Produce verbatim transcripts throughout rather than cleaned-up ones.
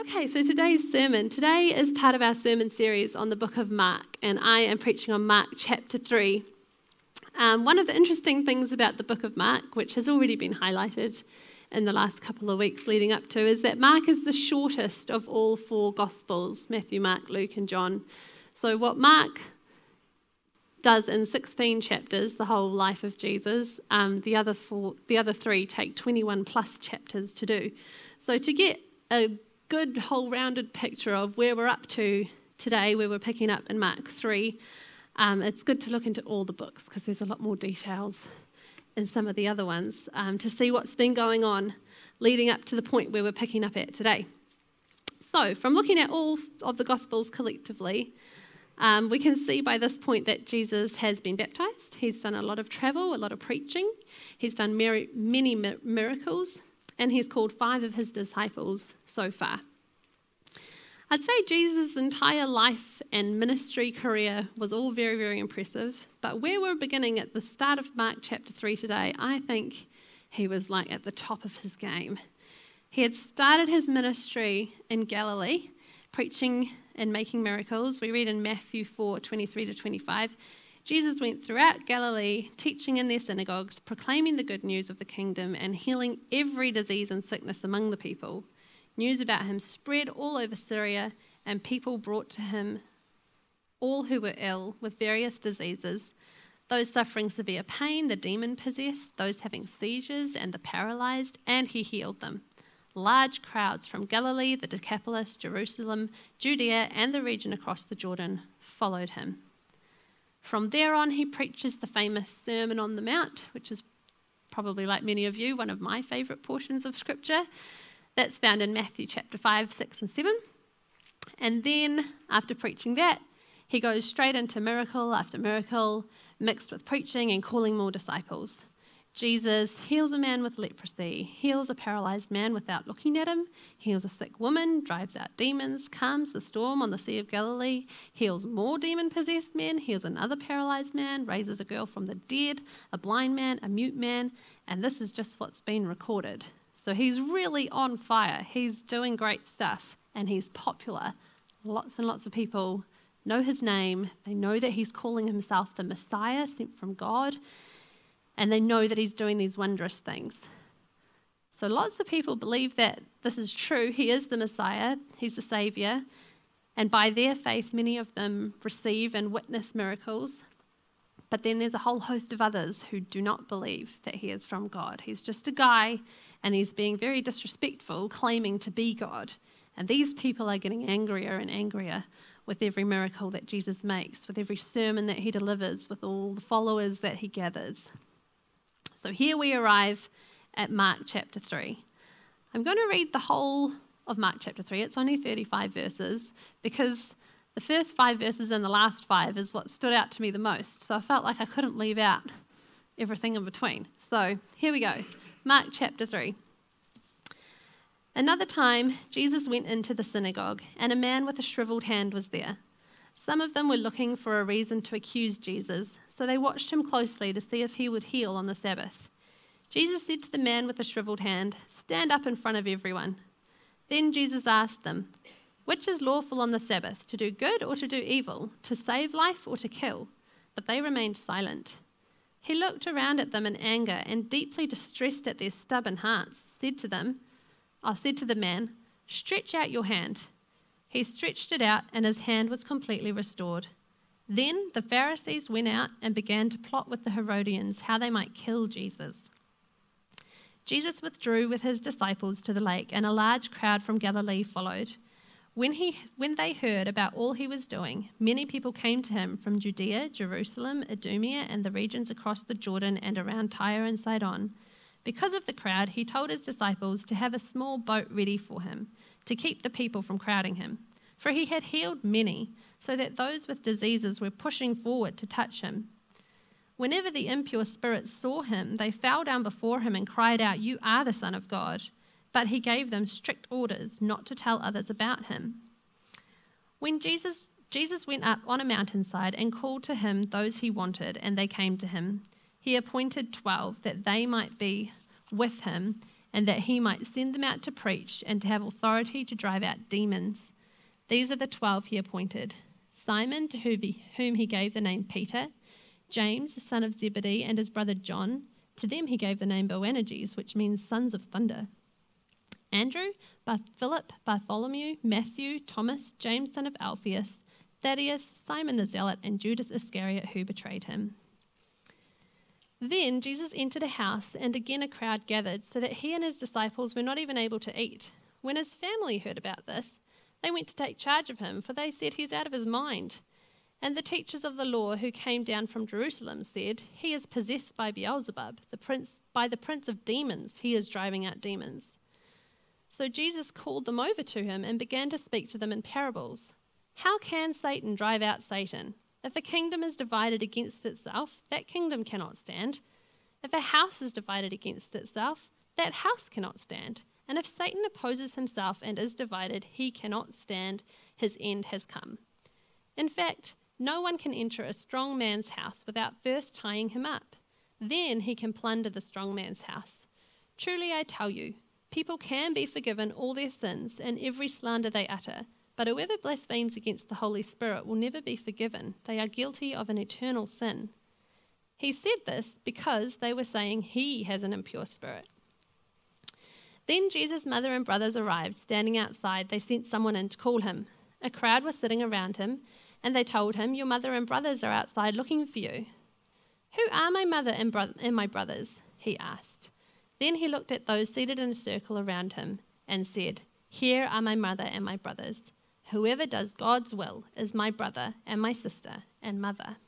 Okay, so today's sermon. Today is part of our sermon series on the book of Mark, and I am preaching on Mark chapter three. Um, one of the interesting things about the book of Mark, which has already been highlighted in the last couple of weeks leading up to, is that Mark is the shortest of all four Gospels, Matthew, Mark, Luke, and John. So what Mark does in sixteen chapters, the whole life of Jesus, um, the other four, the other three take twenty-one plus chapters to do. So to get a good whole rounded picture of where we're up to today, where we're picking up in Mark three, um, it's good to look into all the books because there's a lot more details in some of the other ones um, to see what's been going on leading up to the point where we're picking up at today. So from looking at all of the Gospels collectively, um, we can see by this point that Jesus has been baptized. He's done a lot of travel, a lot of preaching. He's done many miracles, and he's called five of his disciples so far. I'd say Jesus' entire life and ministry career was all very, very impressive. But where we're beginning at the start of Mark chapter three today, I think he was like at the top of his game. He had started his ministry in Galilee, preaching and making miracles. We read in Matthew four, twenty-three to twenty-five, Jesus went throughout Galilee, teaching in their synagogues, proclaiming the good news of the kingdom and healing every disease and sickness among the people. News about him spread all over Syria, and people brought to him all who were ill with various diseases, those suffering severe pain, the demon-possessed, those having seizures, and the paralyzed, and he healed them. Large crowds from Galilee, the Decapolis, Jerusalem, Judea, and the region across the Jordan followed him. From there on, he preaches the famous Sermon on the Mount, which is probably, like many of you, one of my favourite portions of Scripture. That's found in Matthew chapter five, six, and seven. And then, after preaching that, he goes straight into miracle after miracle, mixed with preaching and calling more disciples. Jesus heals a man with leprosy, heals a paralyzed man without looking at him, heals a sick woman, drives out demons, calms the storm on the Sea of Galilee, heals more demon-possessed men, heals another paralyzed man, raises a girl from the dead, a blind man, a mute man, and this is just what's been recorded. So he's really on fire. He's doing great stuff, and he's popular. Lots and lots of people know his name. They know that he's calling himself the Messiah sent from God, and they know that he's doing these wondrous things. So lots of people believe that this is true. He is the Messiah. He's the Saviour. And by their faith, many of them receive and witness miracles. But then there's a whole host of others who do not believe that he is from God. He's just a guy, and he's being very disrespectful, claiming to be God. And these people are getting angrier and angrier with every miracle that Jesus makes, with every sermon that he delivers, with all the followers that he gathers. So here we arrive at Mark chapter three. I'm going to read the whole of Mark chapter three. It's only thirty-five verses because the first five verses and the last five is what stood out to me the most. So I felt like I couldn't leave out everything in between. So here we go. Mark chapter three. Another time, Jesus went into the synagogue, and a man with a shriveled hand was there. Some of them were looking for a reason to accuse Jesus, so they watched him closely to see if he would heal on the Sabbath. Jesus said to the man with the shriveled hand, "Stand up in front of everyone." Then Jesus asked them, "Which is lawful on the Sabbath, to do good or to do evil, to save life or to kill?" But they remained silent. He looked around at them in anger and, deeply distressed at their stubborn hearts, said to them, I said to the man, "Stretch out your hand." He stretched it out, and his hand was completely restored. Then the Pharisees went out and began to plot with the Herodians how they might kill Jesus. Jesus withdrew with his disciples to the lake, and a large crowd from Galilee followed. When he, when they heard about all he was doing, many people came to him from Judea, Jerusalem, Idumea, and the regions across the Jordan and around Tyre and Sidon. Because of the crowd, he told his disciples to have a small boat ready for him, to keep the people from crowding him. For he had healed many, so that those with diseases were pushing forward to touch him. Whenever the impure spirits saw him, they fell down before him and cried out, "You are the Son of God." But he gave them strict orders not to tell others about him. When Jesus, Jesus went up on a mountainside and called to him those he wanted, and they came to him. He appointed twelve that they might be with him and that he might send them out to preach and to have authority to drive out demons. These are the twelve he appointed: Simon, to whom he gave the name Peter; James, the son of Zebedee, and his brother John. To them he gave the name Boanerges, which means sons of thunder. Andrew, Bar- Philip, Bartholomew, Matthew, Thomas, James, son of Alphaeus, Thaddeus, Simon the Zealot, and Judas Iscariot, who betrayed him. Then Jesus entered a house, and again a crowd gathered, so that he and his disciples were not even able to eat. When his family heard about this, they went to take charge of him, for they said, "He's out of his mind." And the teachers of the law who came down from Jerusalem said, "He is possessed by Beelzebub, the prince, by the prince of demons. He is driving out demons." So Jesus called them over to him and began to speak to them in parables. "How can Satan drive out Satan? If a kingdom is divided against itself, that kingdom cannot stand. If a house is divided against itself, that house cannot stand. And if Satan opposes himself and is divided, he cannot stand. His end has come. In fact, no one can enter a strong man's house without first tying him up. Then he can plunder the strong man's house. Truly I tell you, people can be forgiven all their sins and every slander they utter, but whoever blasphemes against the Holy Spirit will never be forgiven. They are guilty of an eternal sin." He said this because they were saying he has an impure spirit. Then Jesus' mother and brothers arrived. Standing outside, they sent someone in to call him. A crowd was sitting around him, and they told him, "Your mother and brothers are outside looking for you." "Who are my mother and, bro- and my brothers?" he asked. Then he looked at those seated in a circle around him and said, "Here are my mother and my brothers. Whoever does God's will is my brother and my sister and mother."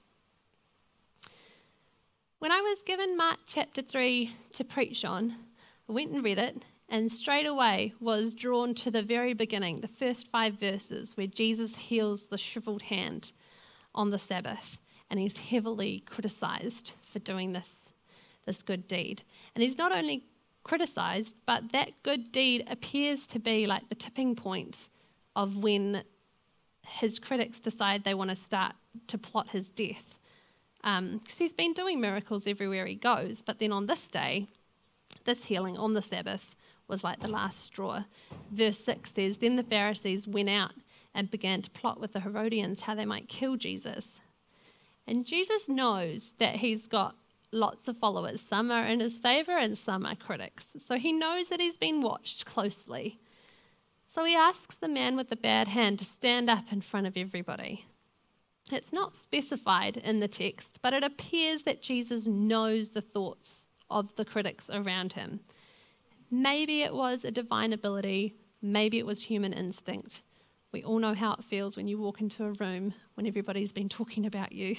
When I was given Mark chapter three to preach on, I went and read it, and straight away was drawn to the very beginning, the first five verses, where Jesus heals the shriveled hand on the Sabbath, and he's heavily criticized for doing this, this good deed. And he's not only criticized, but that good deed appears to be like the tipping point of when his critics decide they want to start to plot his death. Because um, he's been doing miracles everywhere he goes, but then on this day, this healing on the Sabbath was like the last straw. Verse six says, "Then the Pharisees went out and began to plot with the Herodians how they might kill Jesus." And Jesus knows that he's got lots of followers. Some are in his favor and some are critics. So he knows that he's been watched closely. So he asks the man with the bad hand to stand up in front of everybody. It's not specified in the text, but it appears that Jesus knows the thoughts of the critics around him. Maybe it was a divine ability, maybe it was human instinct. We all know how it feels when you walk into a room when everybody's been talking about you.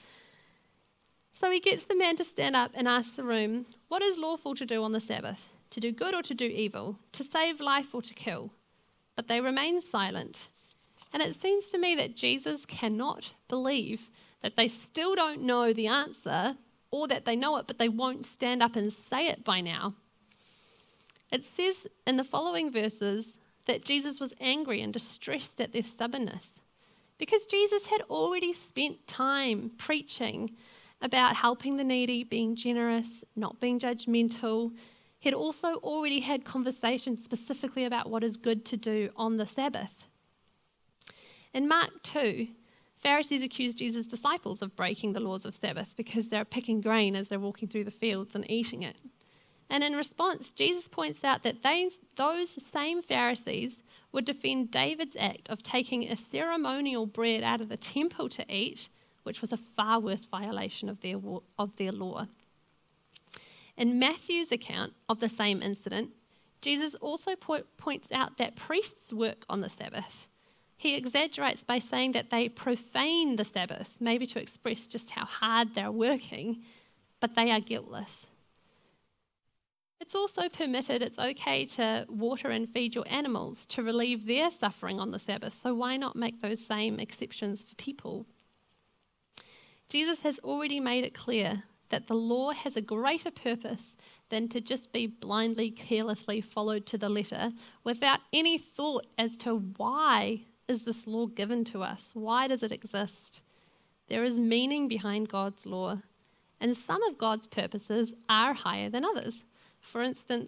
So he gets the man to stand up and ask the room, "What is lawful to do on the Sabbath? To do good or to do evil? To save life or to kill?" But they remain silent. And it seems to me that Jesus cannot believe that they still don't know the answer, or that they know it, but they won't stand up and say it by now. It says in the following verses that Jesus was angry and distressed at their stubbornness, because Jesus had already spent time preaching about helping the needy, being generous, not being judgmental. He'd also already had conversations specifically about what is good to do on the Sabbath. In Mark two, Pharisees accused Jesus' disciples of breaking the laws of Sabbath because they're picking grain as they're walking through the fields and eating it. And in response, Jesus points out that they, those same Pharisees would defend David's act of taking a ceremonial bread out of the temple to eat, which was a far worse violation of their, of their law. In Matthew's account of the same incident, Jesus also po- points out that priests work on the Sabbath. He exaggerates by saying that they profane the Sabbath, maybe to express just how hard they're working, but they are guiltless. It's also permitted, it's okay to water and feed your animals to relieve their suffering on the Sabbath, so why not make those same exceptions for people? Jesus has already made it clear that the law has a greater purpose than to just be blindly, carelessly followed to the letter without any thought as to why is this law given to us? Why does it exist? There is meaning behind God's law, and some of God's purposes are higher than others. For instance,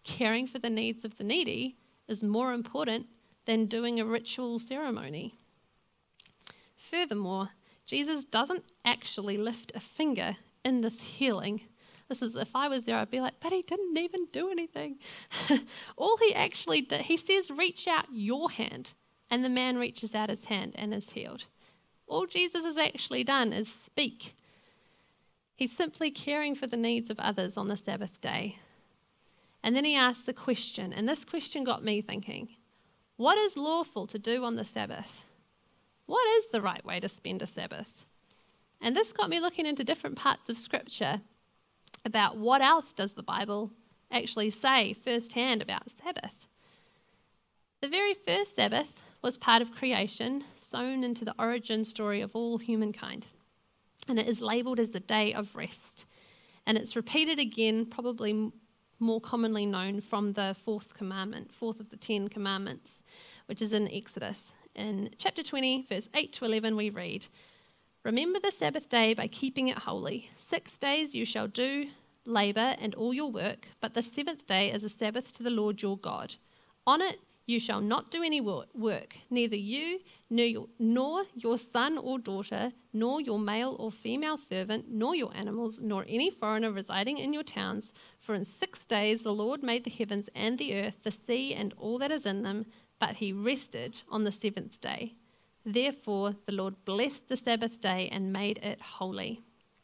caring for the needs of the needy is more important than doing a ritual ceremony. Furthermore, Jesus doesn't actually lift a finger in this healing. This is, if I was there, I'd be like, but he didn't even do anything. All he actually did, he says, reach out your hand. And the man reaches out his hand and is healed. All Jesus has actually done is speak. He's simply caring for the needs of others on the Sabbath day. And then he asks the question, and this question got me thinking, what is lawful to do on the Sabbath? What is the right way to spend a Sabbath? And this got me looking into different parts of Scripture about what else does the Bible actually say firsthand about Sabbath. The very first Sabbath was part of creation, sown into the origin story of all humankind. And it is labelled as the day of rest. And it's repeated again, probably m- more commonly known from the fourth commandment, fourth of the Ten Commandments, which is in Exodus. In chapter twenty, verse eight to eleven, we read, "Remember the Sabbath day by keeping it holy. Six days you shall do labour and all your work, but the seventh day is a Sabbath to the Lord your God. On it you shall not do any work, neither you, nor your, nor your son or daughter, nor your male or female servant, nor your animals, nor any foreigner residing in your towns. For in six days the Lord made the heavens and the earth, the sea and all that is in them, but he rested on the seventh day. Therefore the Lord blessed the Sabbath day and made it holy."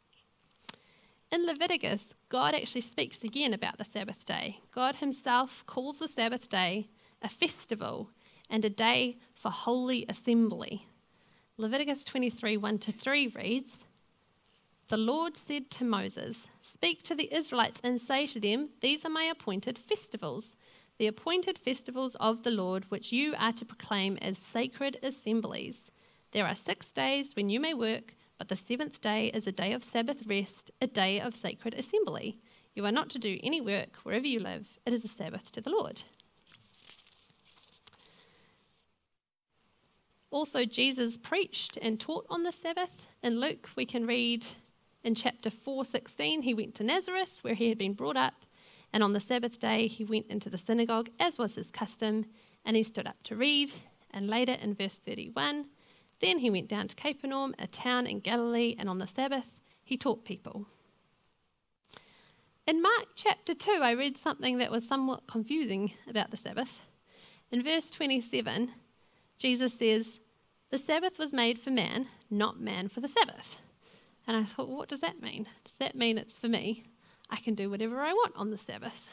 In Leviticus, God actually speaks again about the Sabbath day. God himself calls the Sabbath day a festival and a day for holy assembly. Leviticus twenty-three, one to three reads, "The Lord said to Moses, speak to the Israelites and say to them, these are my appointed festivals, the appointed festivals of the Lord, which you are to proclaim as sacred assemblies. There are six days when you may work, but the seventh day is a day of Sabbath rest, a day of sacred assembly. You are not to do any work wherever you live. It is a Sabbath to the Lord." Also, Jesus preached and taught on the Sabbath. In Luke, we can read in chapter four sixteen, he went to Nazareth, where he had been brought up, and on the Sabbath day he went into the synagogue, as was his custom, and he stood up to read. And later in verse thirty-one, then he went down to Capernaum, a town in Galilee, and on the Sabbath he taught people. In Mark chapter two, I read something that was somewhat confusing about the Sabbath. In verse twenty-seven, Jesus says, "The Sabbath was made for man, not man for the Sabbath." And I thought, well, what does that mean? Does that mean it's for me? I can do whatever I want on the Sabbath?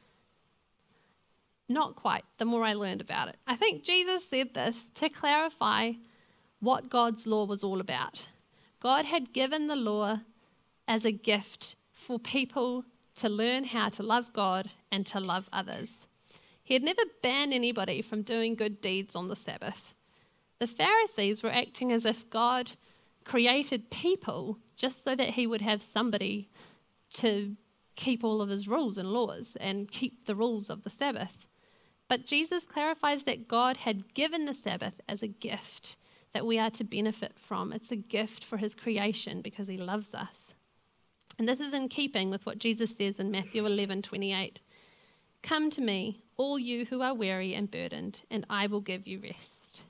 Not quite, the more I learned about it. I think Jesus said this to clarify what God's law was all about. God had given the law as a gift for people to learn how to love God and to love others. He had never banned anybody from doing good deeds on the Sabbath. The Pharisees were acting as if God created people just so that he would have somebody to keep all of his rules and laws and keep the rules of the Sabbath. But Jesus clarifies that God had given the Sabbath as a gift that we are to benefit from. It's a gift for his creation because he loves us. And this is in keeping with what Jesus says in Matthew eleven twenty-eight. "Come to me, all you who are weary and burdened, and I will give you rest."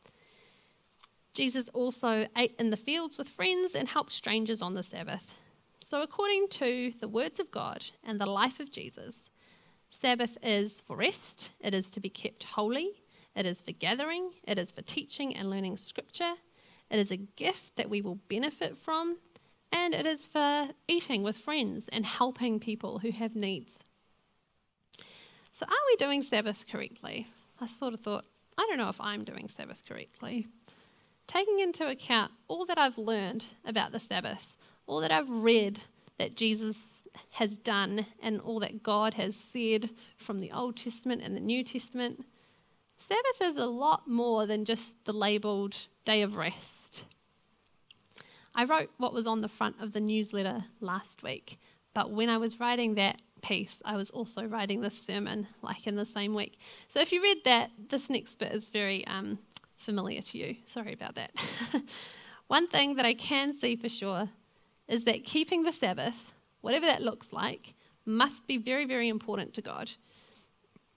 Jesus also ate in the fields with friends and helped strangers on the Sabbath. So according to the words of God and the life of Jesus, Sabbath is for rest, it is to be kept holy, it is for gathering, it is for teaching and learning scripture, it is a gift that we will benefit from, and it is for eating with friends and helping people who have needs. So are we doing Sabbath correctly? I sort of thought, I don't know if I'm doing Sabbath correctly. Taking into account all that I've learned about the Sabbath, all that I've read that Jesus has done and all that God has said from the Old Testament and the New Testament, Sabbath is a lot more than just the labelled day of rest. I wrote what was on the front of the newsletter last week, but when I was writing that piece, I was also writing this sermon like in the same week. So if you read that, this next bit is very um, familiar to you. Sorry about that. One thing that I can see for sure is that keeping the Sabbath, whatever that looks like, must be very, very important to God.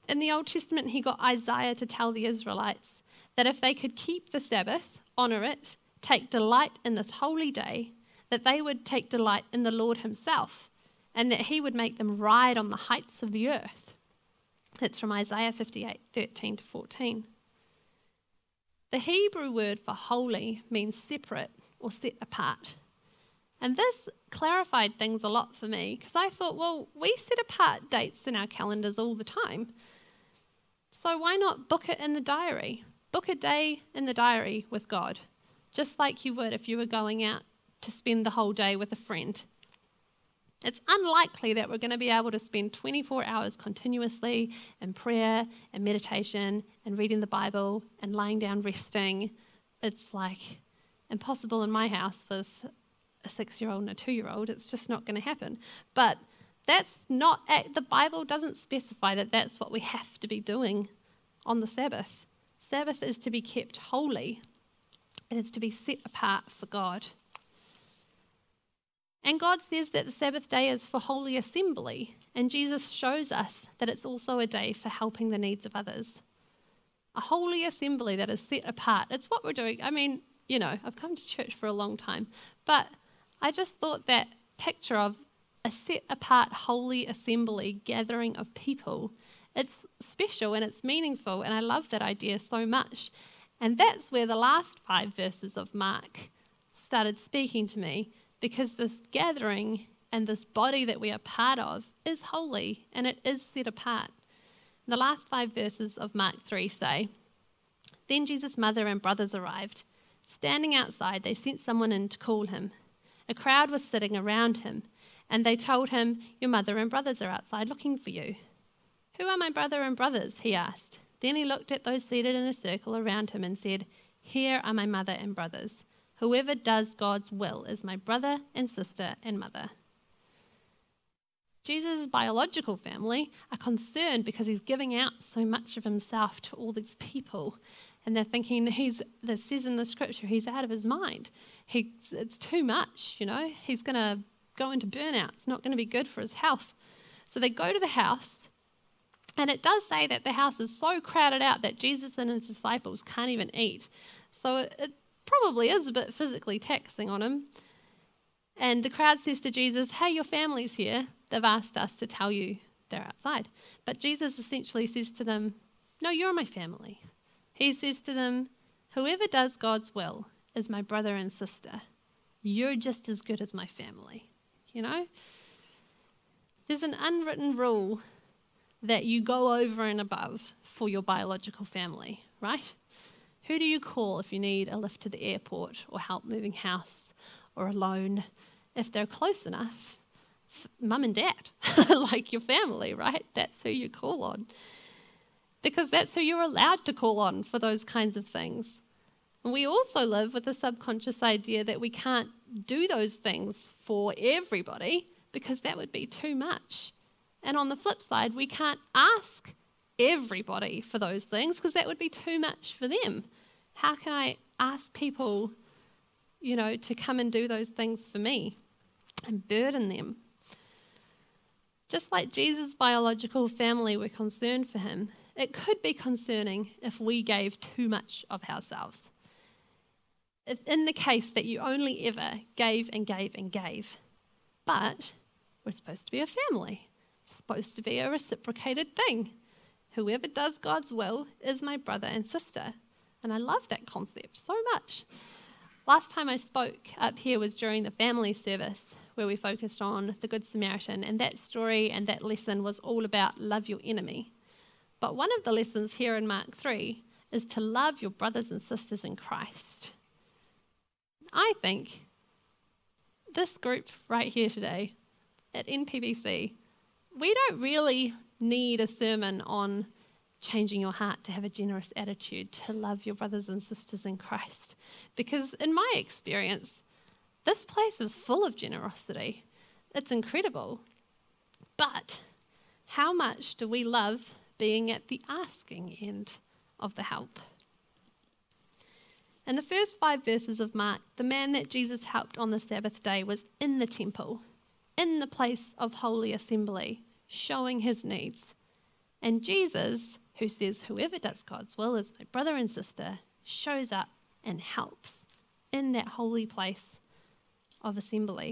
In the Old Testament, he got Isaiah to tell the Israelites that if they could keep the Sabbath, honour it, take delight in this holy day, that they would take delight in the Lord himself, and that he would make them ride on the heights of the earth. It's from Isaiah fifty-eight, thirteen to fourteen. The Hebrew word for holy means separate or set apart. And this clarified things a lot for me, because I thought, well, we set apart dates in our calendars all the time. So why not book it in the diary? Book a day in the diary with God, just like you would if you were going out to spend the whole day with a friend. It's unlikely that we're going to be able to spend twenty-four hours continuously in prayer and meditation and reading the Bible and lying down resting. It's like impossible in my house with a six-year-old and a two-year-old. It's just not going to happen. But that's not, the Bible doesn't specify that that's what we have to be doing on the Sabbath. Sabbath is to be kept holy. It is to be set apart for God. And God says that the Sabbath day is for holy assembly, and Jesus shows us that it's also a day for helping the needs of others. A holy assembly that is set apart. It's what we're doing. I mean, you know, I've come to church for a long time, but I just thought that picture of a set apart holy assembly gathering of people, it's special and it's meaningful, and I love that idea so much. And that's where the last five verses of Mark started speaking to me, because this gathering and this body that we are part of is holy and it is set apart. The last five verses of Mark three say, "Then Jesus' mother and brothers arrived. Standing outside, they sent someone in to call him. A crowd was sitting around him, and they told him, 'Your mother and brothers are outside looking for you.' 'Who are my brother and brothers?' he asked. Then he looked at those seated in a circle around him and said, 'Here are my mother and brothers. Whoever does God's will is my brother and sister and mother.'" Jesus' biological family are concerned because he's giving out so much of himself to all these people. And they're thinking, he's, it says in the scripture, he's out of his mind. He, it's too much, you know. He's going to go into burnout. It's not going to be good for his health. So they go to the house, and it does say that the house is so crowded out that Jesus and his disciples can't even eat. So it, it probably is a bit physically taxing on him. And the crowd says to Jesus, "Hey, your family's here. They've asked us to tell you they're outside." But Jesus essentially says to them, "No, you're my family." He says to them, "Whoever does God's will is my brother and sister. You're just as good as my family." You know? There's an unwritten rule that you go over and above for your biological family, right? Who do you call if you need a lift to the airport or help moving house or a loan? If they're close enough, mum and dad, like your family, right? That's who you call on. Because that's who you're allowed to call on for those kinds of things. And we also live with the subconscious idea that we can't do those things for everybody because that would be too much. And on the flip side, we can't ask everybody for those things because that would be too much for them. How can I ask people, you know, to come and do those things for me and burden them? Just like Jesus' biological family were concerned for him, it could be concerning if we gave too much of ourselves. If in the case that you only ever gave and gave and gave, but we're supposed to be a family. It's supposed to be a reciprocated thing. Whoever does God's will is my brother and sister. And I love that concept so much. Last time I spoke up here was during the family service where we focused on the Good Samaritan, and that story and that lesson was all about love your enemy. But one of the lessons here in Mark three is to love your brothers and sisters in Christ. I think this group right here today at N P B C, we don't really need a sermon on changing your heart to have a generous attitude, to love your brothers and sisters in Christ. Because in my experience, this place is full of generosity. It's incredible. But how much do we love being at the asking end of the help? In the first five verses of Mark, the man that Jesus helped on the Sabbath day was in the temple, in the place of holy assembly, showing his needs. And Jesus, who says whoever does God's will is my brother and sister, shows up and helps in that holy place of assembly.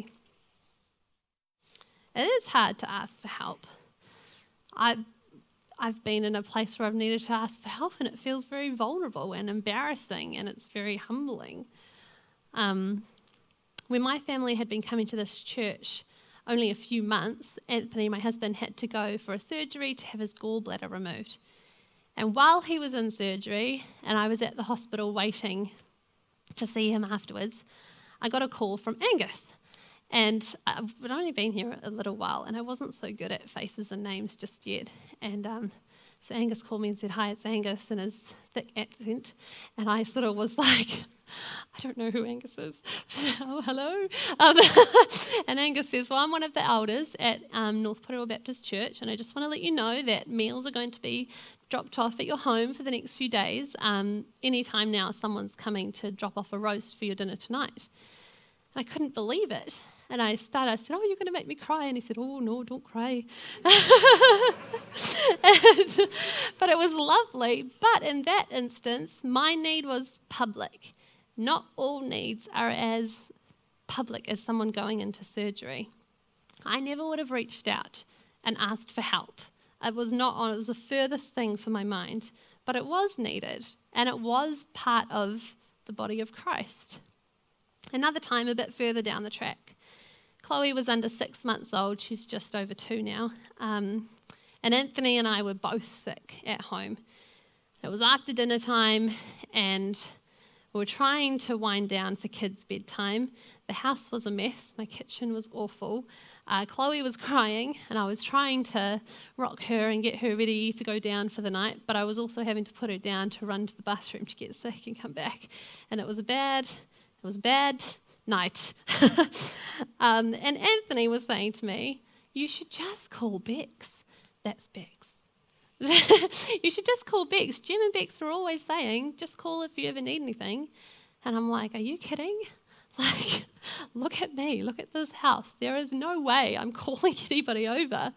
It is hard to ask for help. I, I've been in a place where I've needed to ask for help, and it feels very vulnerable and embarrassing, and it's very humbling. Um, when my family had been coming to this church only a few months, Anthony, my husband, had to go for a surgery to have his gallbladder removed. And while he was in surgery, and I was at the hospital waiting to see him afterwards, I got a call from Angus. And I've only been here a little while, and I wasn't so good at faces and names just yet. And um, so Angus called me and said, "Hi, it's Angus," in his thick accent. And I sort of was like, I don't know who Angus is. Oh, hello. Um, and Angus says, "Well, I'm one of the elders at um, North Porirua Baptist Church, and I just want to let you know that meals are going to be dropped off at your home for the next few days. Um, anytime now, someone's coming to drop off a roast for your dinner tonight." And I couldn't believe it. And I started, I said, "Oh, you're going to make me cry." And he said, "Oh, no, don't cry." and, but it was lovely. But in that instance, my need was public. Not all needs are as public as someone going into surgery. I never would have reached out and asked for help. It was not on, it was the furthest thing for my mind. But it was needed, and it was part of the body of Christ. Another time, a bit further down the track, Chloe was under six months old. She's just over two now. Um, and Anthony and I were both sick at home. It was after dinner time, and we were trying to wind down for kids' bedtime. The house was a mess. My kitchen was awful. Uh, Chloe was crying, and I was trying to rock her and get her ready to go down for the night, but I was also having to put her down to run to the bathroom to get sick and come back. And it was a bad, it was a bad night. um, and Anthony was saying to me, "You should just call Bex." That's Bex. "You should just call Bex. Jim and Bex are always saying, just call if you ever need anything." And I'm like, "Are you kidding? Like, look at me. Look at this house. There is no way I'm calling anybody over."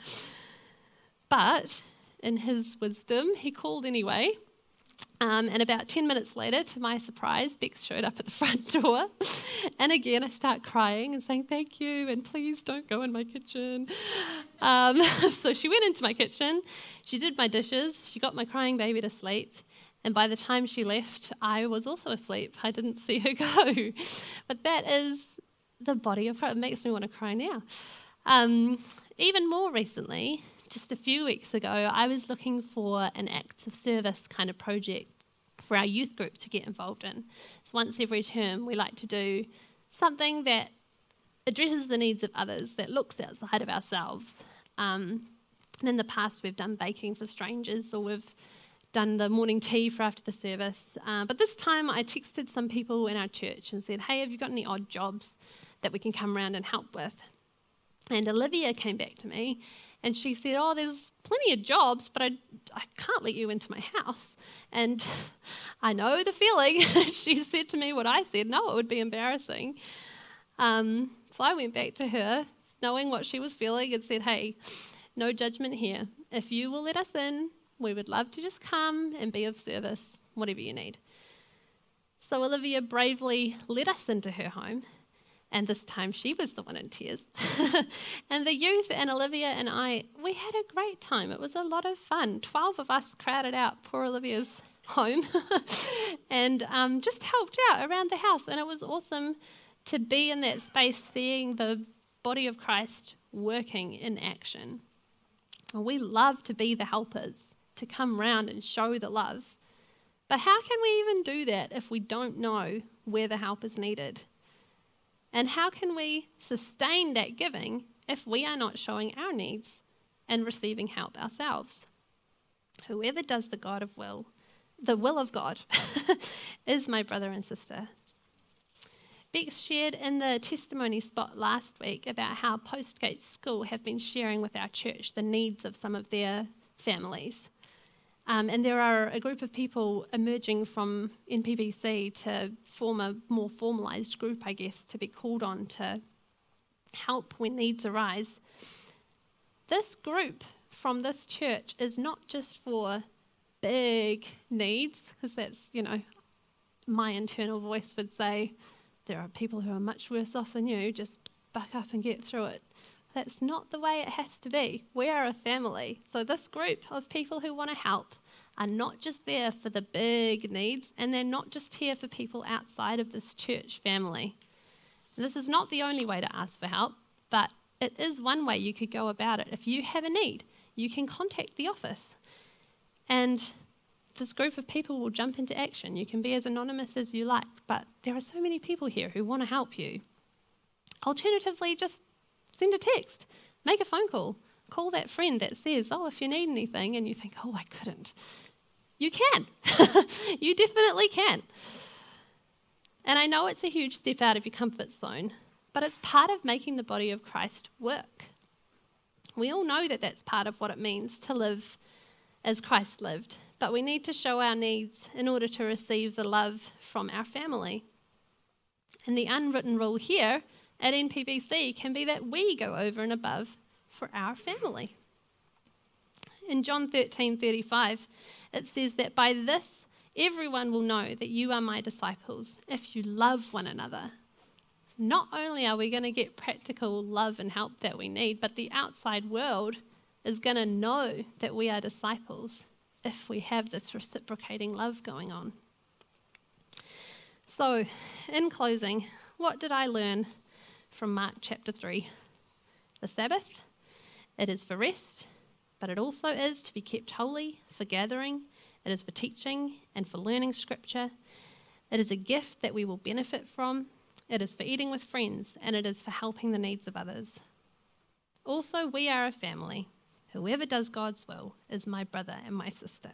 But in his wisdom, he called anyway. Um, and about ten minutes later, to my surprise, Bex showed up at the front door. And again, I start crying and saying, "Thank you, and please don't go in my kitchen." Um, so she went into my kitchen. She did my dishes. She got my crying baby to sleep. And by the time she left, I was also asleep. I didn't see her go. But that is the body of Christ. It makes me want to cry now. Um, even more recently, just a few weeks ago, I was looking for an acts of service kind of project for our youth group to get involved in. So once every term, we like to do something that addresses the needs of others, that looks outside of ourselves. Um, and in the past, we've done baking for strangers, or we've done the morning tea for after the service. Uh, but this time, I texted some people in our church and said, "Hey, have you got any odd jobs that we can come around and help with?" And Olivia came back to me, and she said, "Oh, there's plenty of jobs, but I, I can't let you into my house." And I know the feeling. She said to me what I said. No, it would be embarrassing. Um, so I went back to her, knowing what she was feeling, and said, "Hey, no judgment here. If you will let us in, we would love to just come and be of service, whatever you need." So Olivia bravely let us into her home. And this time she was the one in tears. And the youth and Olivia and I, we had a great time. It was a lot of fun. Twelve of us crowded out poor Olivia's home and um, just helped out around the house. And it was awesome to be in that space, seeing the body of Christ working in action. And we love to be the helpers, to come round and show the love. But how can we even do that if we don't know where the help is needed? And how can we sustain that giving if we are not showing our needs and receiving help ourselves? Whoever does the God of will, the will of God, is my brother and sister. Bex shared in the testimony spot last week about how Postgate School have been sharing with our church the needs of some of their families. Um, and there are a group of people emerging from N P B C to form a more formalised group, I guess, to be called on to help when needs arise. This group from this church is not just for big needs, because that's, you know, my internal voice would say, there are people who are much worse off than you, just buck up and get through it. That's not the way it has to be. We are a family. So this group of people who want to help are not just there for the big needs, and they're not just here for people outside of this church family. This is not the only way to ask for help, but it is one way you could go about it. If you have a need, you can contact the office. And this group of people will jump into action. You can be as anonymous as you like, but there are so many people here who want to help you. Alternatively, just send a text, make a phone call, call that friend that says, oh, if you need anything, and you think, oh, I couldn't. You can. You definitely can. And I know it's a huge step out of your comfort zone, but it's part of making the body of Christ work. We all know that that's part of what it means to live as Christ lived, but we need to show our needs in order to receive the love from our family. And the unwritten rule here at N P B C can be that we go over and above for our family. In John thirteen thirty-five, it says that by this everyone will know that you are my disciples if you love one another. Not only are we going to get practical love and help that we need, but the outside world is going to know that we are disciples if we have this reciprocating love going on. So, in closing, what did I learn from Mark chapter three? The Sabbath, it is for rest, but it also is to be kept holy, for gathering, it is for teaching and for learning scripture. It is a gift that we will benefit from. It is for eating with friends, and it is for helping the needs of others. Also, we are a family. Whoever does God's will is my brother and my sister.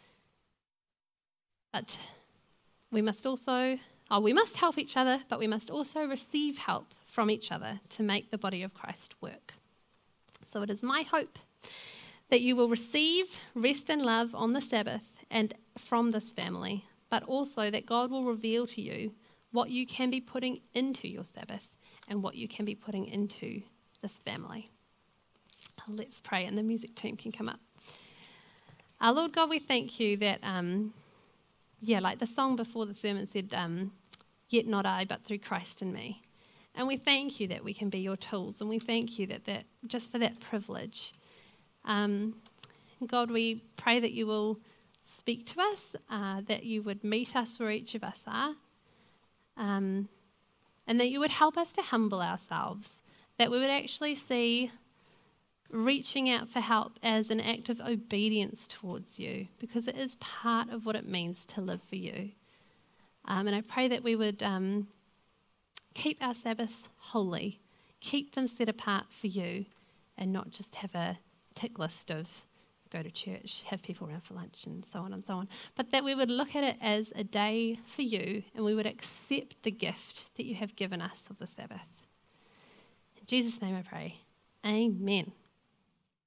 But we must also, oh, we must help each other, but we must also receive help from each other to make the body of Christ work. So it is my hope that you will receive rest and love on the Sabbath and from this family, but also that God will reveal to you what you can be putting into your Sabbath and what you can be putting into this family. Let's pray, and the music team can come up. Our Lord God, we thank you that, um, yeah, like the song before the sermon said, um, yet not I, but through Christ in me. And we thank you that we can be your tools, and we thank you that, that just for that privilege. Um, God, we pray that you will speak to us, uh, that you would meet us where each of us are, um, and that you would help us to humble ourselves, that we would actually see reaching out for help as an act of obedience towards you, because it is part of what it means to live for you. Um, and I pray that we would um, keep our Sabbaths holy, keep them set apart for you, and not just have a tick list of go to church, have people around for lunch, and so on and so on. But that we would look at it as a day for you, and we would accept the gift that you have given us of the Sabbath. In Jesus' name I pray. Amen.